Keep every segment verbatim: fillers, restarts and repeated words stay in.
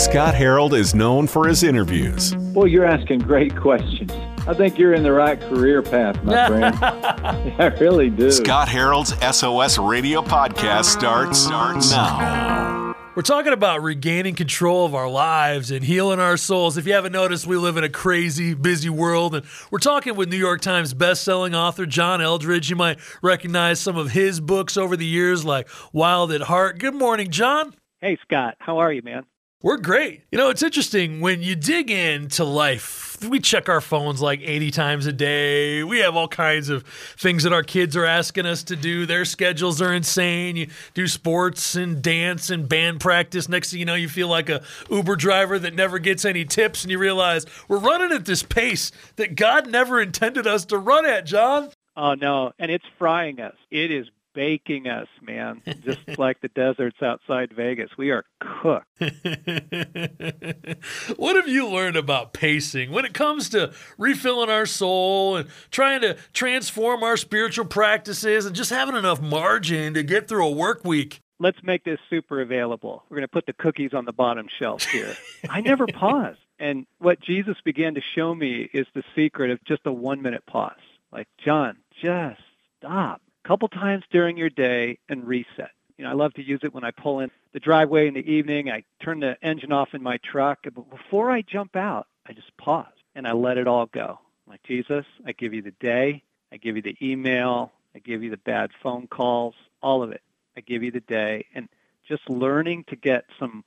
Scott Harold is known for his interviews. Boy, you're asking great questions. I think you're in the right career path, my friend. I really do. Scott Harold's S O S Radio podcast starts, starts now. We're talking about regaining control of our lives and healing our souls. If you haven't noticed, we live in a crazy, busy world. And we're talking with New York Times bestselling author John Eldredge. You might recognize some of his books over the years, like Wild at Heart. Good morning, John. Hey, Scott. How are you, man? We're great. You know, it's interesting when you dig into life. We check our phones like eighty times a day. We have all kinds of things that our kids are asking us to do. Their schedules are insane. You do sports and dance and band practice. Next thing you know, you feel like a Uber driver that never gets any tips, and you realize we're running at this pace that God never intended us to run at, John. Oh, no, and it's frying us. It is baking us, man, just like the deserts outside Vegas. We are cooked. What have you learned about pacing when it comes to refilling our soul and trying to transform our spiritual practices and just having enough margin to get through a work week? Let's make this super available. We're going to put the cookies on the bottom shelf here. I never pause. And what Jesus began to show me is the secret of just a one-minute pause. Like, John, just stop. Couple times during your day and reset. You know, I love to use it when I pull in the driveway in the evening. I turn the engine off in my truck. But before I jump out, I just pause and I let it all go. I'm like, Jesus, I give you the day. I give you the email. I give you the bad phone calls, all of it. I give you the day. And just learning to get some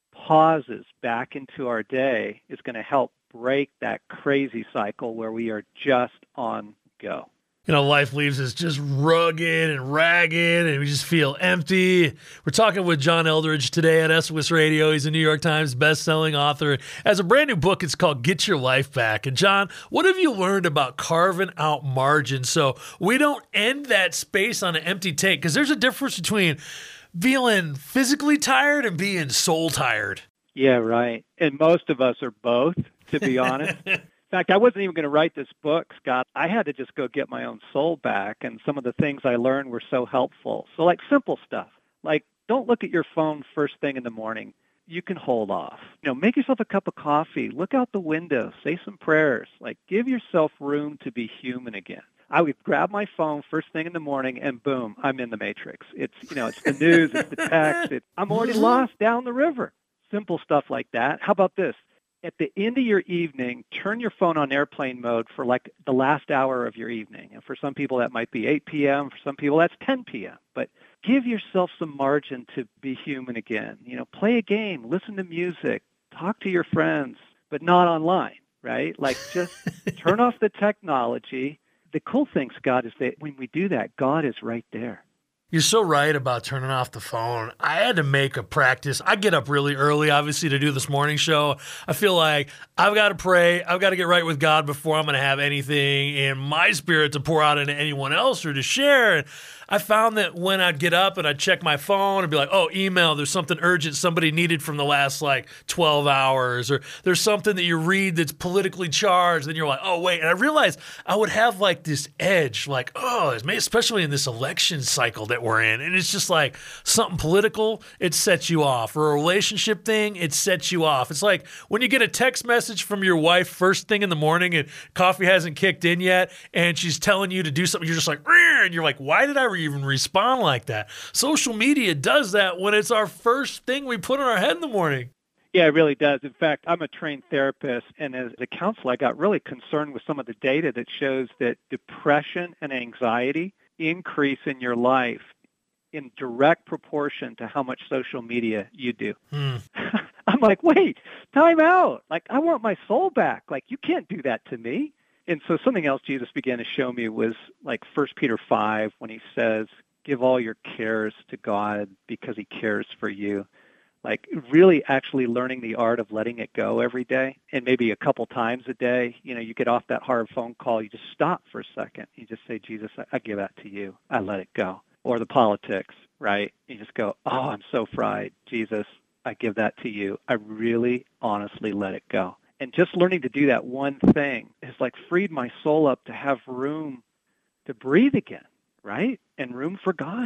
pauses back into our day is going to help break that crazy cycle where we are just on go. You know, life leaves us just rugged and ragged, and we just feel empty. We're talking with John Eldredge today at S O S Radio. He's a New York Times best-selling author. Has a brand new book. It's called Get Your Life Back. And John, what have you learned about carving out margin so we don't end that space on an empty tank? Because there's a difference between feeling physically tired and being soul tired. Yeah, right. And most of us are both, to be honest. In fact, I wasn't even going to write this book, Scott. I had to just go get my own soul back, and some of the things I learned were so helpful. So like simple stuff, like don't look at your phone first thing in the morning. You can hold off. You know, make yourself a cup of coffee. Look out the window. Say some prayers. Like give yourself room to be human again. I would grab my phone first thing in the morning, and boom, I'm in the matrix. It's, you know, it's the news, it's the text. It's, I'm already lost down the river. Simple stuff like that. How about this? At the end of your evening, turn your phone on airplane mode for like the last hour of your evening. And for some people, that might be eight p.m. For some people, that's ten p.m. But give yourself some margin to be human again. You know, play a game, listen to music, talk to your friends, but not online, right? Like just turn off the technology. The cool thing, Scott, is that when we do that, God is right there. You're so right about turning off the phone. I had to make a practice. I get up really early, obviously, to do this morning show. I feel like I've got to pray. I've got to get right with God before I'm going to have anything in my spirit to pour out into anyone else or to share. And I found that when I'd get up and I'd check my phone and be like, oh, email, there's something urgent somebody needed from the last like twelve hours, or there's something that you read that's politically charged. Then you're like, oh, wait. And I realized I would have like this edge, like, oh, especially in this election cycle that we're in. And it's just like something political, it sets you off. Or a relationship thing, it sets you off. It's like when you get a text message from your wife first thing in the morning and coffee hasn't kicked in yet, and she's telling you to do something, you're just like, and you're like, why did I even respond like that? Social media does that when it's our first thing we put in our head in the morning. Yeah, it really does. In fact, I'm a trained therapist, and as a counselor, I got really concerned with some of the data that shows that depression and anxiety increase in your life in direct proportion to how much social media you do. Hmm. I'm like, wait, time out. Like, I want my soul back. Like, you can't do that to me. And so something else Jesus began to show me was like First Peter five, when he says, give all your cares to God because he cares for you. Like really actually learning the art of letting it go every day, and maybe a couple times a day. You know, you get off that hard phone call, you just stop for a second. You just say, Jesus, I, I give that to you. I let it go. Or the politics, right? You just go, oh, I'm so fried. Jesus, I give that to you. I really honestly let it go. And just learning to do that one thing has like freed my soul up to have room to breathe again, right? And room for God.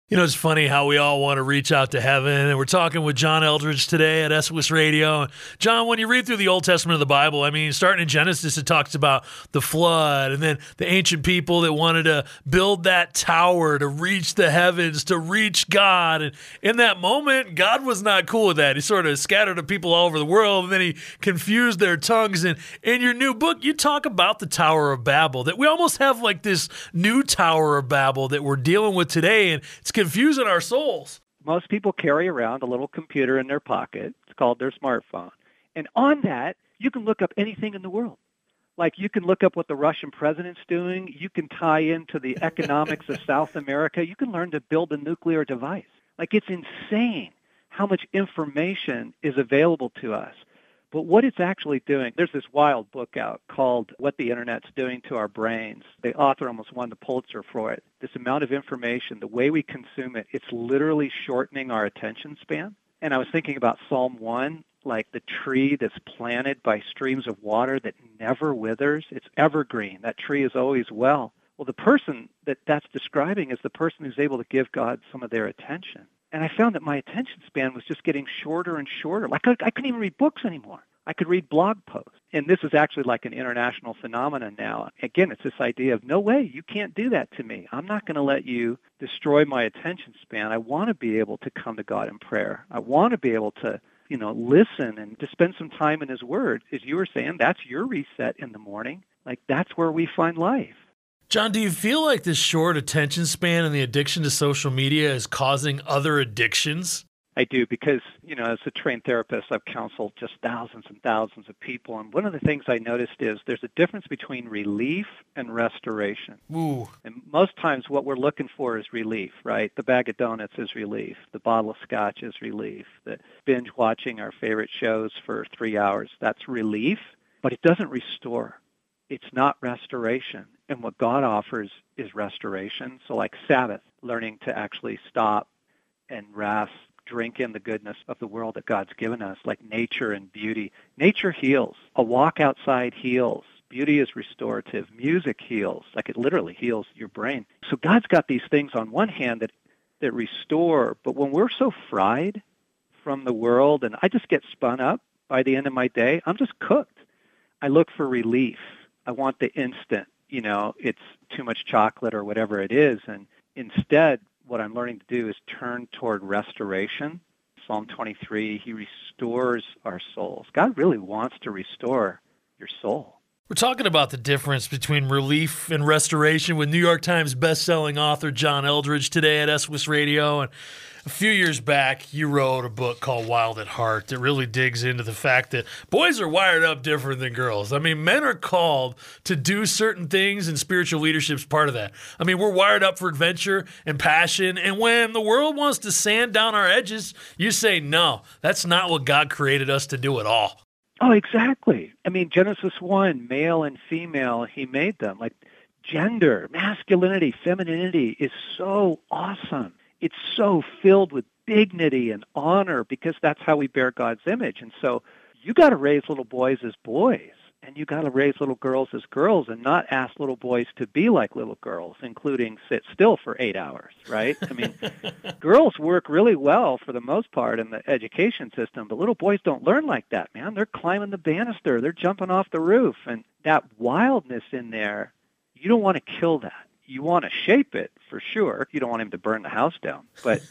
You know, it's funny how we all want to reach out to heaven, and we're talking with John Eldredge today at S W S Radio. John, when you read through the Old Testament of the Bible, I mean, starting in Genesis, it talks about the flood, and then the ancient people that wanted to build that tower to reach the heavens, to reach God. And in that moment, God was not cool with that. He sort of scattered the people all over the world, and then he confused their tongues. And in your new book, you talk about the Tower of Babel, that we almost have like this new Tower of Babel that we're dealing with today, and it's confusing our souls. Most people carry around a little computer in their pocket. It's called their smartphone. And on that, you can look up anything in the world. Like you can look up what the Russian president's doing. You can tie into the economics of South America. You can learn to build a nuclear device. Like it's insane how much information is available to us. But what it's actually doing, there's this wild book out called What the Internet's Doing to Our Brains. The author almost won the Pulitzer for it. This amount of information, the way we consume it, it's literally shortening our attention span. And I was thinking about Psalm one, like the tree that's planted by streams of water that never withers. It's evergreen. That tree is always well. Well, the person that that's describing is the person who's able to give God some of their attention. And I found that my attention span was just getting shorter and shorter. Like I, I couldn't even read books anymore. I could read blog posts. And this is actually like an international phenomenon now. Again, it's this idea of, no way, you can't do that to me. I'm not going to let you destroy my attention span. I want to be able to come to God in prayer. I want to be able to, you know, listen and to spend some time in His Word. As you were saying, that's your reset in the morning. Like that's where we find life. John, do you feel like this short attention span and the addiction to social media is causing other addictions? I do because, you know, as a trained therapist, I've counseled just thousands and thousands of people. And one of the things I noticed is there's a difference between relief and restoration. Ooh. And most times what we're looking for is relief, right? The bag of donuts is relief. The bottle of scotch is relief. The binge watching our favorite shows for three hours, that's relief, but it doesn't restore. It's not restoration. And what God offers is restoration. So like Sabbath, learning to actually stop and rest, drink in the goodness of the world that God's given us, like nature and beauty. Nature heals. A walk outside heals. Beauty is restorative. Music heals. Like it literally heals your brain. So God's got these things on one hand that, that restore, but when we're so fried from the world and I just get spun up by the end of my day, I'm just cooked. I look for relief. I want the instant, you know, it's too much chocolate or whatever it is. And instead, what I'm learning to do is turn toward restoration. Psalm twenty-three, He restores our souls. God really wants to restore your soul. We're talking about the difference between relief and restoration with New York Times bestselling author John Eldredge today at S W S Radio. And a few years back, you wrote a book called Wild at Heart that really digs into the fact that boys are wired up different than girls. I mean, men are called to do certain things, and spiritual leadership's part of that. I mean, we're wired up for adventure and passion, and when the world wants to sand down our edges, you say, no, that's not what God created us to do at all. Oh, exactly. I mean, Genesis one, male and female, He made them. Like gender, masculinity, femininity is so awesome. It's so filled with dignity and honor because that's how we bear God's image. And so you got to raise little boys as boys, and you got to raise little girls as girls and not ask little boys to be like little girls, including sit still for eight hours, right? I mean, girls work really well for the most part in the education system, but little boys don't learn like that, man. They're climbing the banister. They're jumping off the roof. And that wildness in there, you don't want to kill that. You want to shape it for sure. You don't want him to burn the house down, but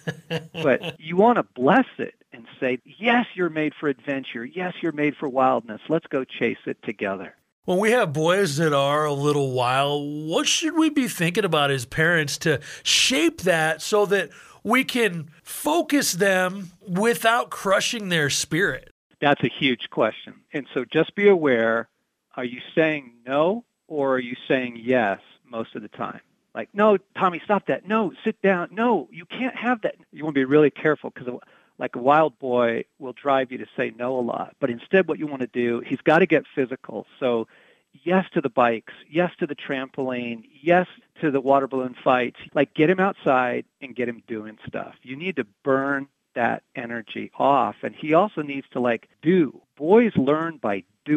but you want to bless it and say, yes, you're made for adventure. Yes, you're made for wildness. Let's go chase it together. When we have boys that are a little wild, what should we be thinking about as parents to shape that so that we can focus them without crushing their spirit? That's a huge question. And so just be aware, are you saying no or are you saying yes most of the time? Like, no, Tommy, stop that. No, sit down. No, you can't have that. You want to be really careful because like a wild boy will drive you to say no a lot. But instead what you want to do, he's got to get physical. So yes to the bikes, yes to the trampoline, yes to the water balloon fights. Like get him outside and get him doing stuff. You need to burn that energy off. And he also needs to like do. Boys learn by doing.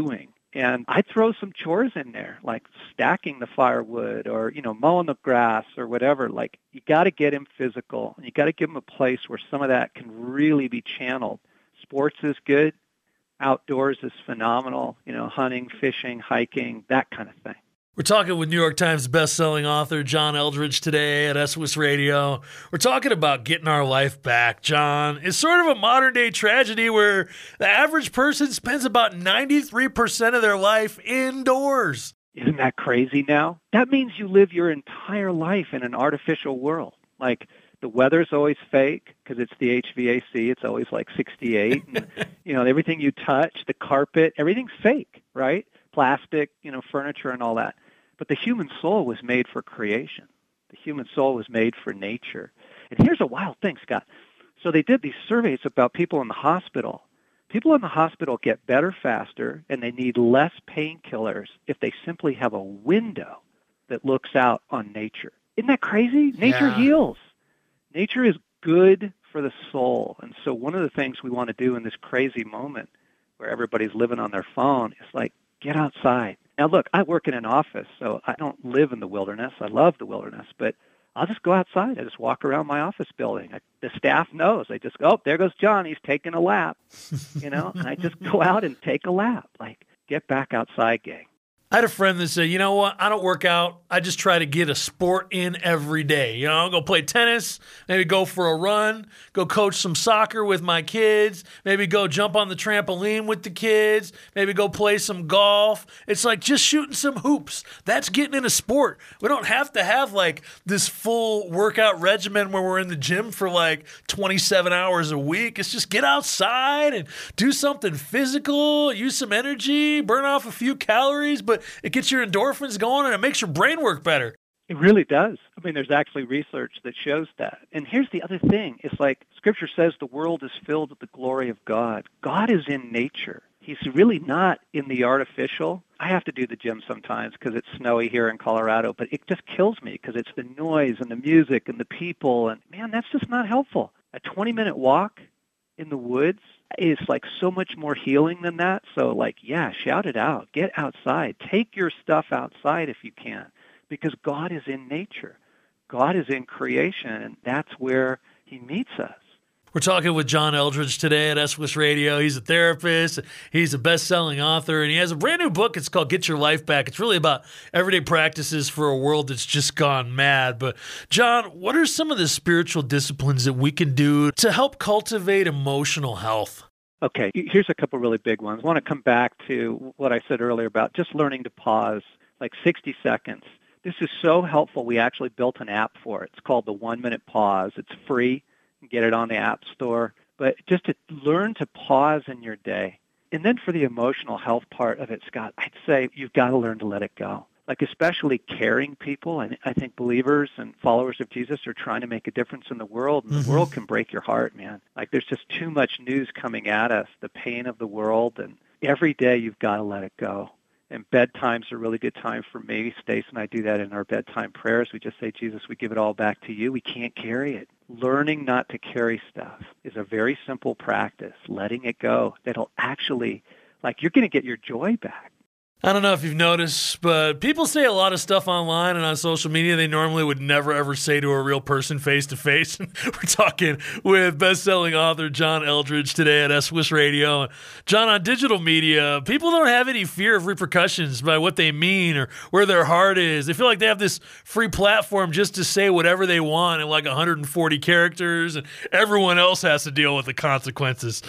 And I'd throw some chores in there, like stacking the firewood or, you know, mowing the grass or whatever. Like, you got to get him physical. You got to give him a place where some of that can really be channeled. Sports is good. Outdoors is phenomenal. You know, hunting, fishing, hiking, that kind of thing. We're talking with New York Times bestselling author John Eldredge today at S W S Radio. We're talking about getting our life back, John. It's sort of a modern-day tragedy where the average person spends about ninety-three percent of their life indoors. Isn't that crazy now? That means you live your entire life in an artificial world. Like, the weather's always fake because it's the H V A C. It's always like sixty-eight. And, you know, everything you touch, the carpet, everything's fake, right? Plastic, you know, furniture and all that. But the human soul was made for creation. The human soul was made for nature. And here's a wild thing, Scott. So they did these surveys about people in the hospital. People in the hospital get better faster, and they need less painkillers if they simply have a window that looks out on nature. Isn't that crazy? Nature Yeah. heals. Nature is good for the soul. And so one of the things we want to do in this crazy moment where everybody's living on their phone is like, get outside. Now, look, I work in an office, so I don't live in the wilderness. I love the wilderness, but I'll just go outside. I just walk around my office building. I, the staff knows. I just go, oh, there goes John. He's taking a lap, you know, and I just go out and take a lap. Like, get back outside, gang. I had a friend that said, you know what, I don't work out. I just try to get a sport in every day. You know, I'll go play tennis, maybe go for a run, go coach some soccer with my kids, maybe go jump on the trampoline with the kids, maybe go play some golf. It's like just shooting some hoops. That's getting in a sport. We don't have to have like this full workout regimen where we're in the gym for like twenty-seven hours a week. It's just get outside and do something physical, use some energy, burn off a few calories, but it gets your endorphins going and it makes your brain work better. It really does. I mean, there's actually research that shows that. And here's the other thing. It's like Scripture says the world is filled with the glory of God. God is in nature. He's really not in the artificial. I have to do the gym sometimes because it's snowy here in Colorado, but it just kills me because it's the noise and the music and the people. And, man, that's just not helpful. A twenty-minute walk in the woods is like so much more healing than that. So, like, yeah, shout it out. Get outside. Take your stuff outside if you can, because God is in nature. God is in creation, and that's where he meets us. We're talking with John Eldredge today at S W S Radio. He's a therapist. He's a best-selling author, and he has a brand new book. It's called Get Your Life Back. It's really about everyday practices for a world that's just gone mad. But, John, what are some of the spiritual disciplines that we can do to help cultivate emotional health? Okay, here's a couple really big ones. I want to come back to what I said earlier about just learning to pause, like sixty seconds. This is so helpful. We actually built an app for it. It's called the One Minute Pause. It's free. Get it on the App Store, but just to learn to pause in your day. And then for the emotional health part of it, Scott, I'd say you've got to learn to let it go. Like especially caring people. I, I think believers and followers of Jesus are trying to make a difference in the world, and mm-hmm. the world can break your heart, man. Like there's just too much news coming at us, the pain of the world, and every day you've got to let it go. And bedtime's a really good time for me. Stace and I do that in our bedtime prayers. We just say, Jesus, we give it all back to you. We can't carry it. Learning not to carry stuff is a very simple practice, letting it go. That'll actually, like, you're going to get your joy back. I don't know if you've noticed, but people say a lot of stuff online and on social media they normally would never, ever say to a real person face-to-face. We're talking with best-selling author John Eldredge today at S W S Radio. John, on digital media, people don't have any fear of repercussions by what they mean or where their heart is. They feel like they have this free platform just to say whatever they want in like one hundred forty characters, and everyone else has to deal with the consequences.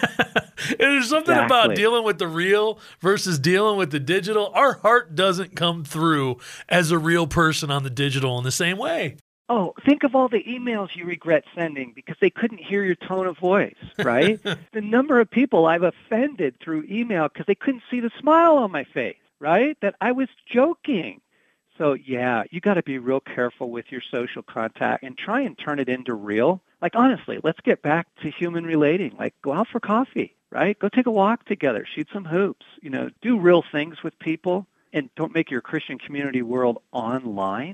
And there's something exactly. about dealing with the real versus dealing with the digital. Our heart doesn't come through as a real person on the digital in the same way. Oh, think of all the emails you regret sending because they couldn't hear your tone of voice, right? The number of people I've offended through email because they couldn't see the smile on my face, right? That I was joking. So, yeah, you got to be real careful with your social contact and try and turn it into real. Like, honestly, let's get back to human relating. Like, go out for coffee, right? Go take a walk together, shoot some hoops, you know, do real things with people, and don't make your Christian community world online.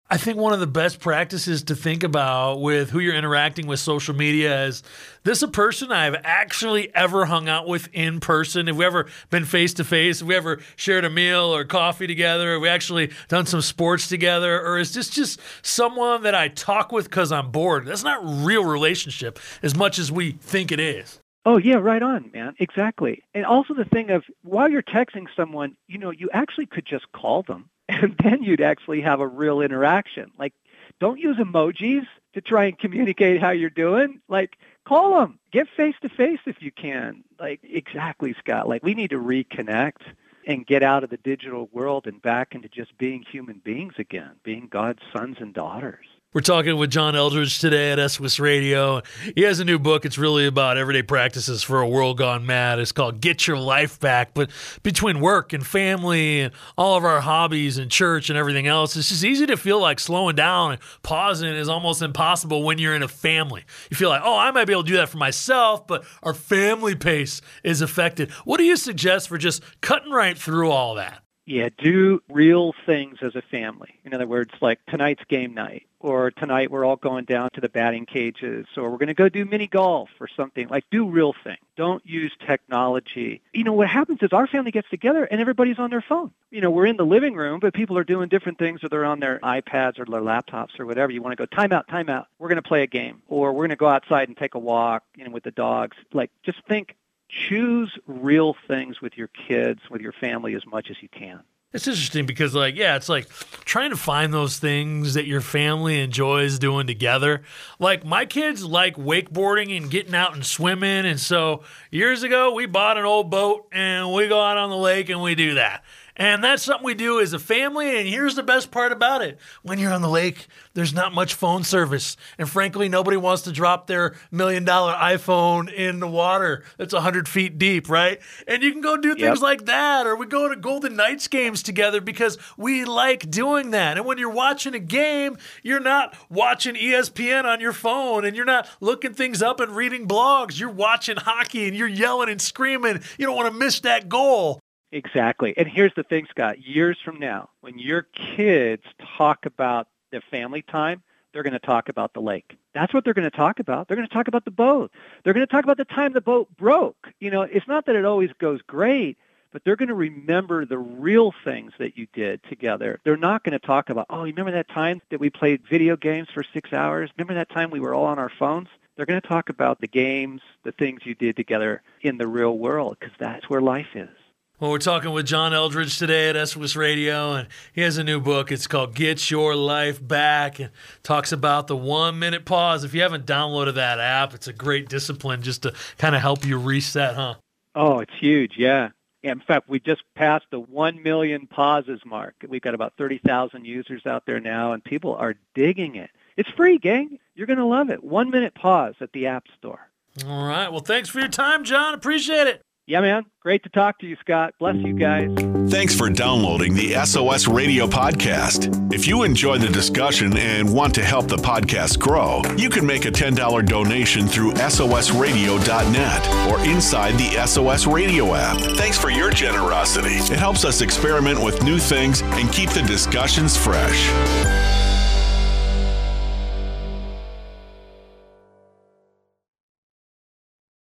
I think one of the best practices to think about with who you're interacting with social media is, this a person I've actually ever hung out with in person? Have we ever been face to face? Have we ever shared a meal or coffee together? Have we actually done some sports together? Or is this just someone that I talk with because I'm bored? That's not real relationship as much as we think it is. Oh, yeah, right on, man. Exactly. And also the thing of, while you're texting someone, you know, you actually could just call them. And then you'd actually have a real interaction. Like, don't use emojis to try and communicate how you're doing. Like, call them. Get face-to-face if you can. Like, exactly, Scott. Like, we need to reconnect and get out of the digital world and back into just being human beings again, being God's sons and daughters. We're talking with John Eldredge today at S W S Radio. He has a new book. It's really about everyday practices for a world gone mad. It's called Get Your Life Back. But between work and family and all of our hobbies and church and everything else, it's just easy to feel like slowing down and pausing is almost impossible when you're in a family. You feel like, oh, I might be able to do that for myself, but our family pace is affected. What do you suggest for just cutting right through all that? Yeah, do real things as a family. In other words, like tonight's game night, or tonight we're all going down to the batting cages, or we're going to go do mini golf or something. Like, do real things. Don't use technology. You know, what happens is our family gets together and everybody's on their phone. You know, we're in the living room, but people are doing different things, or they're on their iPads or their laptops or whatever. You want to go, time out, time out. We're going to play a game, or we're going to go outside and take a walk, you know, with the dogs. Like, just think. Choose real things with your kids, with your family as much as you can. It's interesting because, like, yeah, it's like trying to find those things that your family enjoys doing together. Like, my kids like wakeboarding and getting out and swimming. And so years ago, we bought an old boat and we go out on the lake and we do that. And that's something we do as a family. And here's the best part about it. When you're on the lake, there's not much phone service. And frankly, nobody wants to drop their million dollar iPhone in the water that's one hundred feet deep, right? And you can go do things yep. like that. Or we go to Golden Knights games together because we like doing that. And when you're watching a game, you're not watching E S P N on your phone and you're not looking things up and reading blogs. You're watching hockey and you're yelling and screaming. You don't want to miss that goal. Exactly. And here's the thing, Scott. Years from now, when your kids talk about their family time, they're going to talk about the lake. That's what they're going to talk about. They're going to talk about the boat. They're going to talk about the time the boat broke. You know, it's not that it always goes great, but they're going to remember the real things that you did together. They're not going to talk about, oh, you remember that time that we played video games for six hours? Remember that time we were all on our phones? They're going to talk about the games, the things you did together in the real world, because that's where life is. Well, we're talking with John Eldredge today at S W S Radio, and he has a new book. It's called Get Your Life Back, and talks about the one-minute pause. If you haven't downloaded that app, it's a great discipline just to kind of help you reset, huh? Oh, it's huge, yeah. In fact, we just passed the one million pauses mark. We've got about thirty thousand users out there now, and people are digging it. It's free, gang. You're going to love it. One-minute pause at the App Store. All right. Well, thanks for your time, John. Appreciate it. Yeah, man. Great to talk to you, Scott. Bless you guys. Thanks for downloading the S O S Radio podcast. If you enjoy the discussion and want to help the podcast grow, you can make a ten dollars donation through S O S radio dot net or inside the S O S Radio app. Thanks for your generosity. It helps us experiment with new things and keep the discussions fresh.